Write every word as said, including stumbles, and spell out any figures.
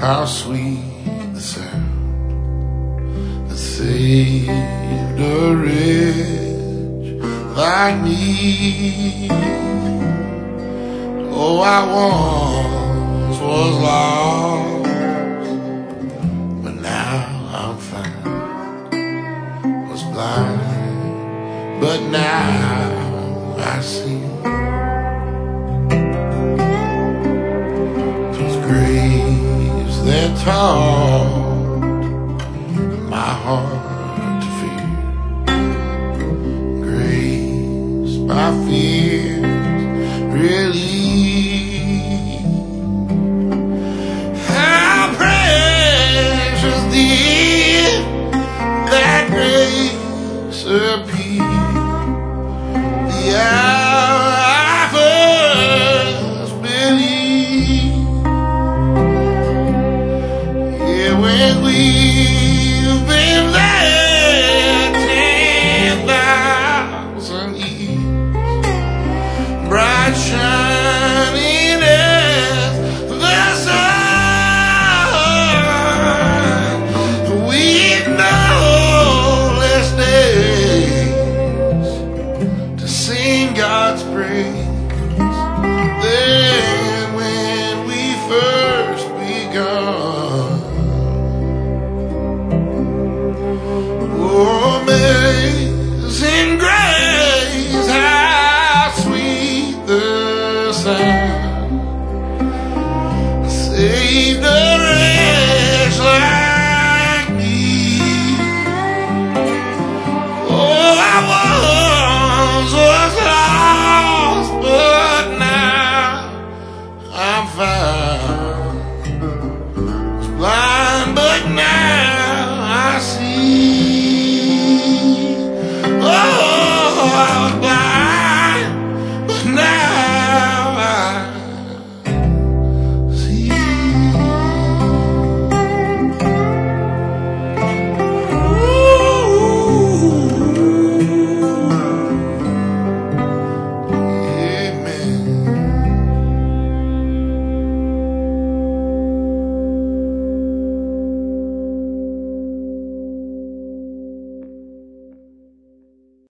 How sweet the sound that saved a wretch like me. Oh, I once was lost, but now I'm found. Was blind, but now I see. Those graves that tall